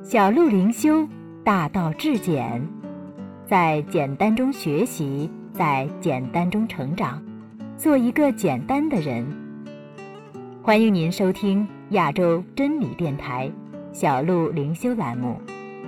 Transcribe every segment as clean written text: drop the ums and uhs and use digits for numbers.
小路灵修，大道至简，在简单中学习，在简单中成长，做一个简单的人。欢迎您收听亚洲真理电台小路灵修栏目。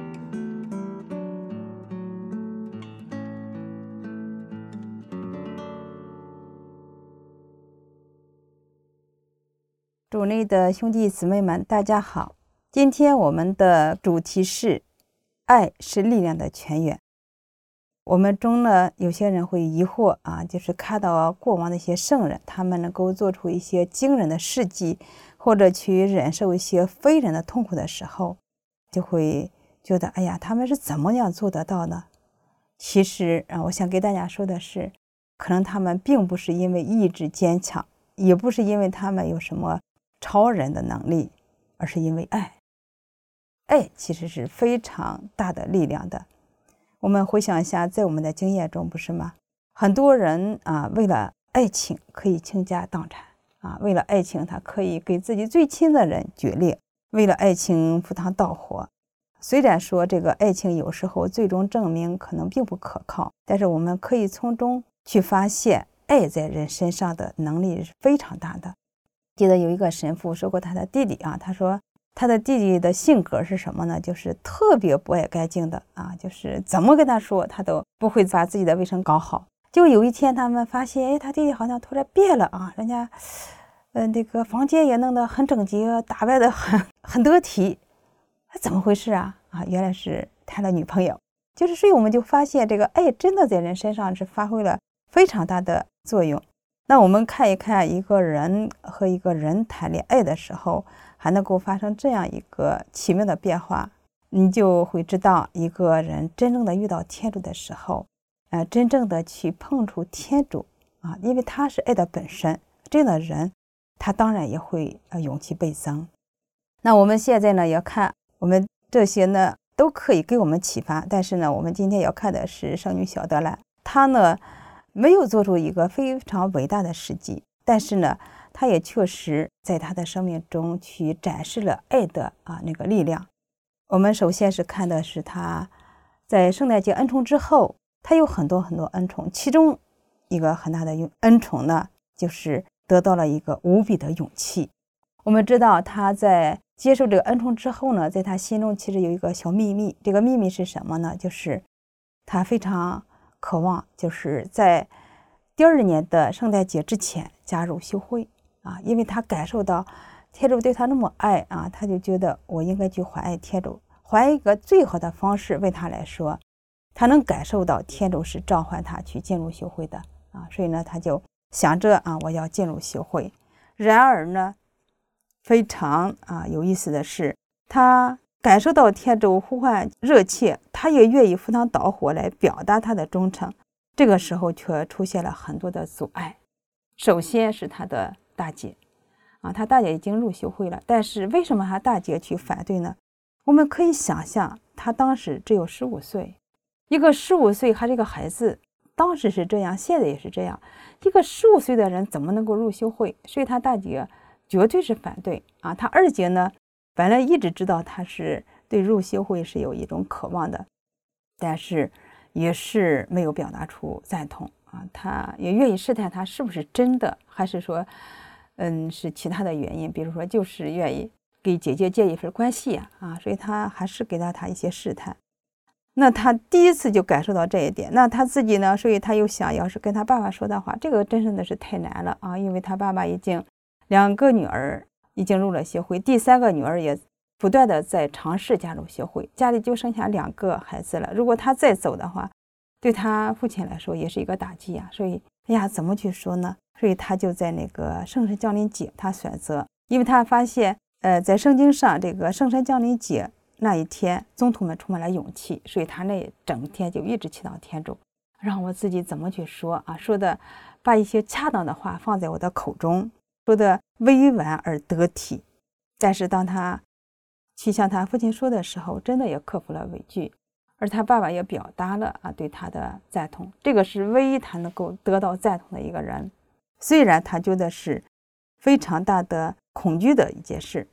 主内的兄弟姊妹们，大家好。今天我们的主题是爱是力量的泉源。我们中呢，有些人会疑惑就是看到过往的一些圣人，他们能够做出一些惊人的事迹，或者去忍受一些非人的痛苦的时候，就会觉得他们是怎么样做得到呢？其实我想给大家说的是，可能他们并不是因为意志坚强，也不是因为他们有什么超人的能力，而是因为爱。爱其实是非常大的力量的。我们回想一下，在我们的经验中，不是吗？很多人为了爱情可以倾家荡产为了爱情他可以给自己最亲的人决裂，为了爱情赴汤蹈火。虽然说这个爱情有时候最终证明可能并不可靠，但是我们可以从中去发现爱在人身上的能力是非常大的。记得有一个神父说过他的弟弟他说他的弟弟的性格是什么呢？就是特别不爱干净的就是怎么跟他说他都不会把自己的卫生搞好。就有一天他们发现他弟弟好像突然变了人家那个房间也弄得很整洁，打扮得很得体，怎么回事原来是谈了女朋友。所以我们就发现这个爱真的在人身上是发挥了非常大的作用。那我们看一看一个人和一个人谈恋爱的时候还能够发生这样一个奇妙的变化，你就会知道一个人真正的遇到天主的时候真正的去碰触天主因为他是爱的本身，这样的人他当然也会勇气倍增。那我们现在呢要看我们这些呢都可以给我们启发，但是呢我们今天要看的是圣女小德兰。她呢没有做出一个非常伟大的事迹，但是呢她也确实在她的生命中去展示了爱的那个力量。我们首先是看的是她在圣诞节恩宠之后，她有很多很多恩宠，其中一个很大的恩宠呢就是得到了一个无比的勇气。我们知道她在接受这个恩宠之后呢，在她心中其实有一个小秘密，这个秘密是什么呢？就是她非常渴望就是在第二年的圣诞节之前加入修会因为他感受到天主对他那么爱他就觉得我应该去还爱天主，还一个最好的方式为他来说，他能感受到天主是召唤他去进入修会的所以呢他就想着我要进入修会。然而呢非常有意思的是，他感受到天主呼唤热切，他也愿意赴汤蹈火来表达他的忠诚。这个时候却出现了很多的阻碍。首先是他的大姐他大姐已经入修会了，但是为什么他大姐去反对呢？我们可以想象他当时只有15岁，一个15岁还是一个孩子，当时是这样，现在也是这样，一个15岁的人怎么能够入修会？所以他大姐绝对是反对他二姐呢本来一直知道他是对入修会是有一种渴望的，但是也是没有表达出赞同他也愿意试探他是不是真的，还是说是其他的原因，比如说就是愿意给姐姐借一份关系所以他还是给了他一些试探。那他第一次就感受到这一点，那他自己呢，所以他又想要是跟他爸爸说的话，这个真的是太难了因为他爸爸已经2个女儿已经入了协会，第3个女儿也不断的在尝试加入协会，家里就剩下2个孩子了，如果他再走的话，对他父亲来说也是一个打击所以怎么去说呢？所以他就在那个圣神降临节他选择，因为他发现在圣经上这个圣神降临节那一天宗徒们充满了勇气，所以他那整天就一直祈祷天主让我自己怎么去说说的把一些恰当的话放在我的口中，说的委婉而得体。但是当他去向他父亲说的时候，真的也克服了畏惧，而他爸爸也表达了对他的赞同，这个是唯一他能够得到赞同的一个人。虽然他觉得是非常大的恐惧的一件事，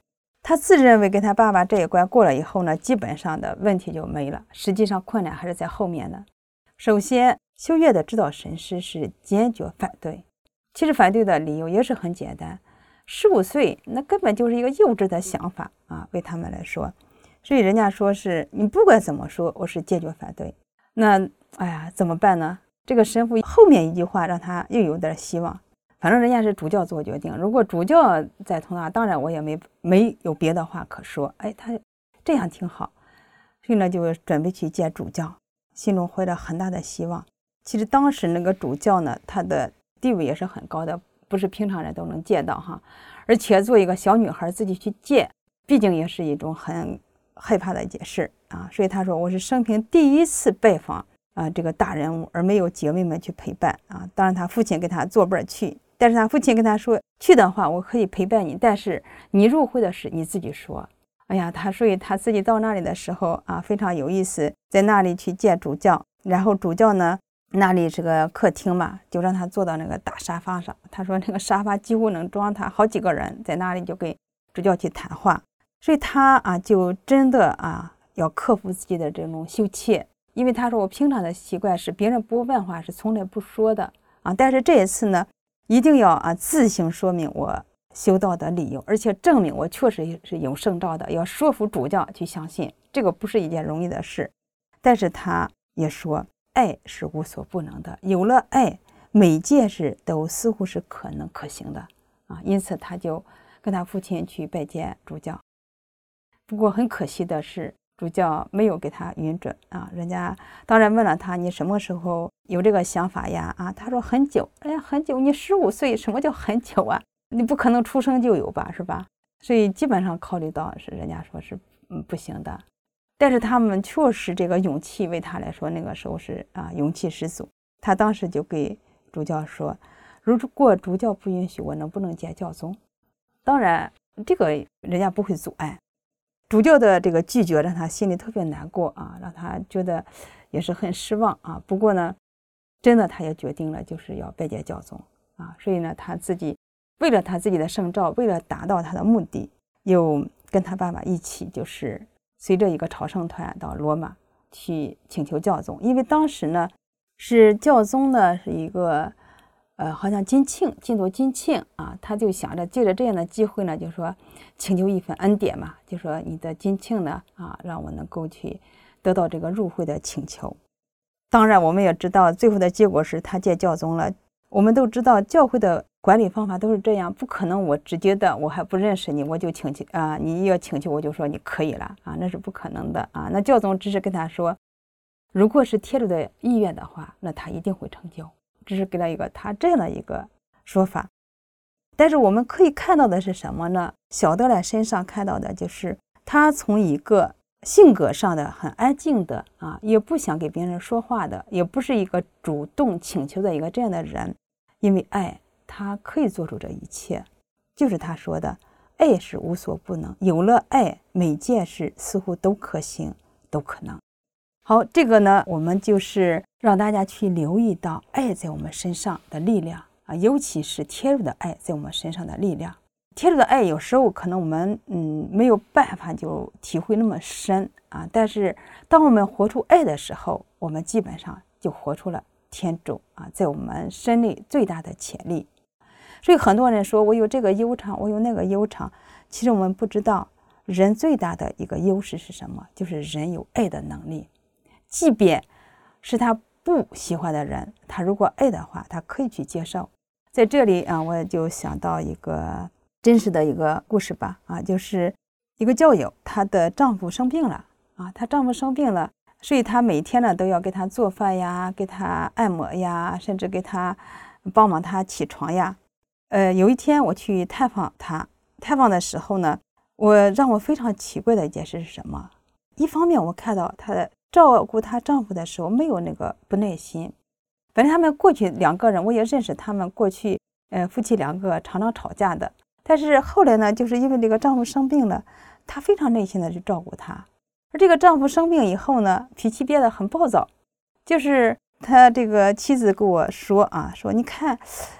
他自认为跟他爸爸这一关过了以后呢，基本上的问题就没了。实际上困难还是在后面的。首先，修月的指导神师是坚决反对。其实反对的理由也是很简单，15岁那根本就是一个幼稚的想法啊，为他们来说。所以人家说是你不管怎么说，我是坚决反对。那哎呀，怎么办呢？这个神父后面一句话让他又有点希望。反正人家是主教做决定，如果主教在同意，当然我也没有别的话可说。哎，他这样挺好，所以呢就准备去见主教，心中怀着很大的希望。其实当时那个主教呢，他的地位也是很高的，不是平常人都能见到哈。而且做一个小女孩自己去见，毕竟也是一种很害怕的一件事啊。所以他说我是生平第一次拜访这个大人物，而没有姐妹们去陪伴啊。当然他父亲跟他作伴去。但是他父亲跟他说，去的话我可以陪伴你，但是你入会的事你自己说。哎呀，所以他自己到那里的时候啊，非常有意思，在那里去见主教，然后主教呢，那里是个客厅嘛，就让他坐到那个大沙发上。他说那个沙发几乎能装他好几个人，在那里就跟主教去谈话。所以他就真的要克服自己的这种羞怯，因为他说我平常的习惯是别人不问话是从来不说的但是这一次呢，一定要自行说明我修道的理由，而且证明我确实是有圣召的，要说服主教去相信，这个不是一件容易的事。但是他也说，爱是无所不能的，有了爱，每件事都似乎是可能可行的因此他就跟他父亲去拜见主教。不过很可惜的是，主教没有给他允准人家当然问了他，你什么时候有这个想法呀？他说很久。哎呀，很久，你15岁，什么叫很久啊？你不可能出生就有吧，是吧？所以基本上考虑到是人家说是不行的。但是他们确实这个勇气为他来说那个时候是勇气十足。他当时就给主教说，如果主教不允许，我能不能见教宗？当然这个人家不会阻碍。主教的这个拒绝让他心里特别难过让他觉得也是很失望不过呢，真的他也决定了就是要拜见教宗所以呢，他自己为了他自己的圣召，为了达到他的目的，又跟他爸爸一起就是随着一个朝圣团到罗马去请求教宗。因为当时呢是教宗呢是一个好像晋都金庆他就想着借着这样的机会呢，就说请求一份恩典嘛，就说你的金庆呢让我能够去得到这个入会的请求。当然我们也知道最后的结果是他见教宗了。我们都知道教会的管理方法都是这样，不可能我直接的我还不认识你我就请求你要请求我就说你可以了那是不可能的那教宗只是跟他说，如果是天主的意愿的话，那他一定会成就，只是给了一个他这样的一个说法。但是我们可以看到的是什么呢？小德莱身上看到的就是他从一个性格上的很安静的也不想给别人说话的，也不是一个主动请求的一个这样的人。因为爱，他可以做出这一切，就是他说的，爱是无所不能，有了爱，每件事似乎都可行，都可能。好，这个呢，我们就是让大家去留意到爱在我们身上的力量尤其是天主的爱在我们身上的力量。天主的爱有时候可能我们没有办法就体会那么深但是当我们活出爱的时候，我们基本上就活出了天主在我们身里最大的潜力。所以很多人说我有这个忧伤，我有那个忧伤，其实我们不知道人最大的一个优势是什么，就是人有爱的能力。即便是他不喜欢的人，他如果爱的话，他可以去接受。在这里我也就想到一个真实的一个故事吧就是一个教友，她的丈夫生病了她丈夫生病了，所以她每天呢都要给他做饭呀，给他按摩呀，甚至给他帮忙他起床呀。有一天我去探访他，探访的时候呢，让我非常奇怪的一件事是什么？一方面我看到她照顾她丈夫的时候没有那个不耐心。反正他们过去两个人我也认识，他们过去夫妻两个常常吵架的。但是后来呢，就是因为这个丈夫生病了，她非常耐心的去照顾他。而这个丈夫生病以后呢，脾气变得很暴躁。就是他这个妻子跟我说说你看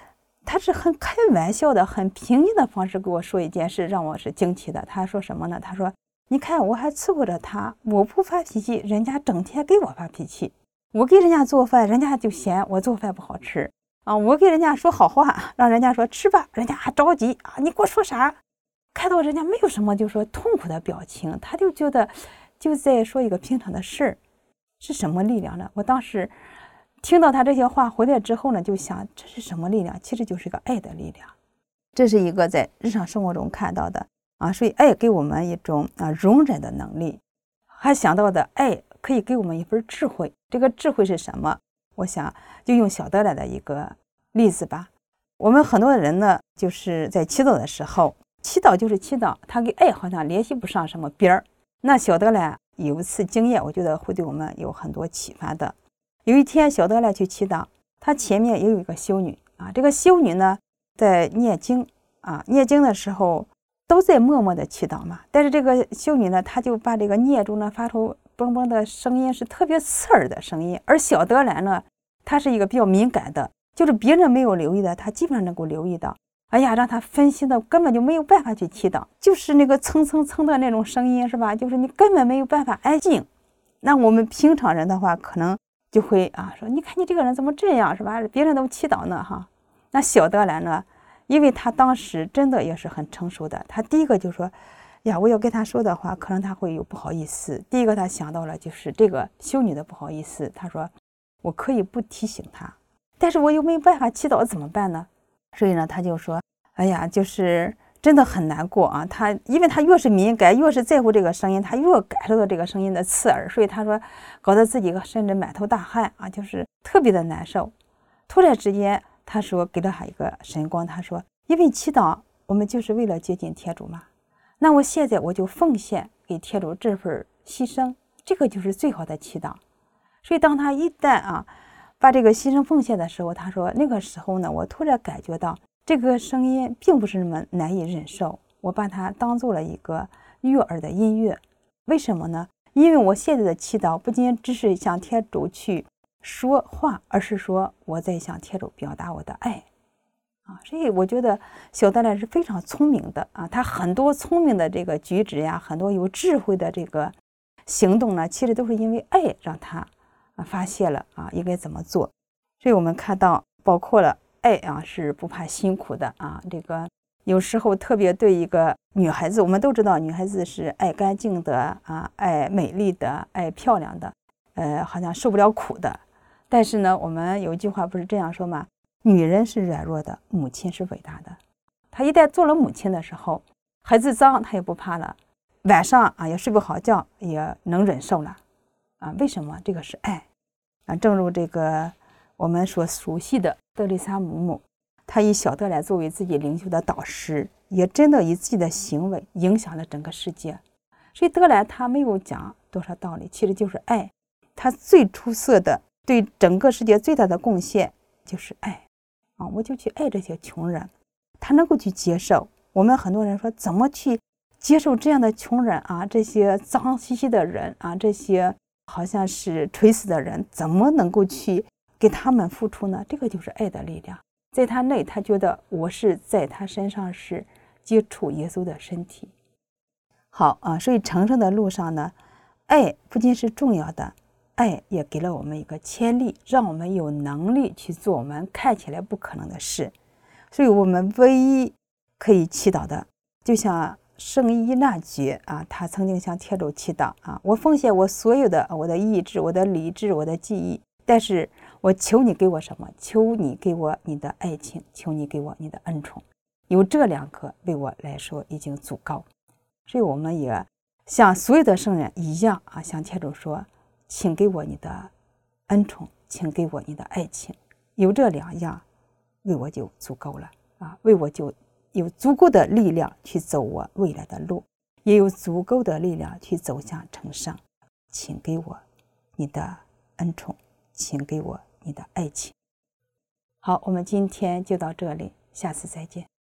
他是很开玩笑的、很平静的方式给我说一件事，让我是惊奇的。他说什么呢？他说：“你看，我还伺候着他，我不发脾气，人家整天给我发脾气。我给人家做饭，人家就嫌我做饭不好吃啊。我给人家说好话，让人家说吃吧，人家还着急啊，你给我说啥？看到人家没有什么就说痛苦的表情，他就觉得就在说一个平常的事儿，是什么力量呢？我当时听到他这些话回来之后呢，就想这是什么力量？其实就是一个爱的力量。这是一个在日常生活中看到的啊，所以爱给我们一种容忍的能力。还想到的爱可以给我们一份智慧。这个智慧是什么？我想就用小德莱的一个例子吧。我们很多人呢，就是在祈祷的时候，祈祷就是祈祷，他跟爱好像联系不上什么边儿。那小德莱有一次经验，我觉得会对我们有很多启发的。有一天，小德莱去祈祷，他前面也有一个修女啊。这个修女呢，在念经啊，念经的时候都在默默的祈祷嘛。但是这个修女呢，她就把这个念珠呢发出嘣嘣的声音，是特别刺耳的声音。而小德兰呢，他是一个比较敏感的，就是别人没有留意的，他基本上能够留意到。哎呀，让他分析的根本就没有办法去祈祷，就是那个蹭蹭蹭的那种声音，是吧？就是你根本没有办法安静。那我们平常人的话，可能就会说，你看你这个人怎么这样，是吧？别人都祈祷呢哈。那小德兰呢，因为他当时真的也是很成熟的，他第一个就说呀，我要跟他说的话，可能他会有不好意思。第一个他想到了就是这个修女的不好意思，他说我可以不提醒他，但是我又没有办法祈祷，怎么办呢？所以呢，他就说，哎呀，就是真的很难过啊。因为他越是敏感，越是在乎这个声音，他越感受到这个声音的刺耳，所以他说搞得自己甚至满头大汗啊，就是特别的难受。突然之间，他说给了他一个神光，他说，因为祈祷我们就是为了接近天主嘛，那我现在我就奉献给天主这份牺牲，这个就是最好的祈祷。所以当他一旦把这个牺牲奉献的时候，他说那个时候呢，我突然感觉到这个声音并不是那么难以忍受，我把它当做了一个悦耳的音乐。为什么呢？因为我现在的祈祷不仅只是向天主去说话，而是说我在向天主表达我的爱所以我觉得小德兰是非常聪明的他很多聪明的这个举止呀，很多有智慧的这个行动呢，其实都是因为爱让他发现了应该怎么做。所以我们看到包括了爱是不怕辛苦的这个有时候特别对一个女孩子，我们都知道女孩子是爱干净的爱美丽的，爱漂亮的好像受不了苦的。但是呢，我们有一句话不是这样说吗？女人是软弱的，母亲是伟大的。她一旦做了母亲的时候，孩子脏她也不怕了，晚上也睡不好觉，也能忍受了为什么？这个是爱正如这个我们所熟悉的德丽莎姆母，她以小德兰作为自己灵修的导师，也真的以自己的行为影响了整个世界。所以德兰他没有讲多少道理，其实就是爱。他最出色的对整个世界最大的贡献就是爱我就去爱这些穷人，他能够去接受。我们很多人说怎么去接受这样的穷人这些脏兮兮的人这些好像是垂死的人，怎么能够去给他们付出呢？这个就是爱的力量。在他内，他觉得我是在他身上是接触耶稣的身体。好所以成圣的路上呢，爱不仅是重要的，爱也给了我们一个潜力，让我们有能力去做我们看起来不可能的事。所以我们唯一可以祈祷的，就像圣依纳爵他曾经向天主祈祷我奉献我所有的我的意志，我的理智，我的记忆，但是我求你给我什么？求你给我你的爱情，求你给我你的恩宠。有这两个对我来说已经足够。所以我们也像所有的圣人一样向天主说，请给我你的恩宠，请给我你的爱情。有这两样为我就足够了为我就有足够的力量去走我未来的路，也有足够的力量去走向成圣。请给我你的恩宠，请给我你的爱情。好，我们今天就到这里，下次再见。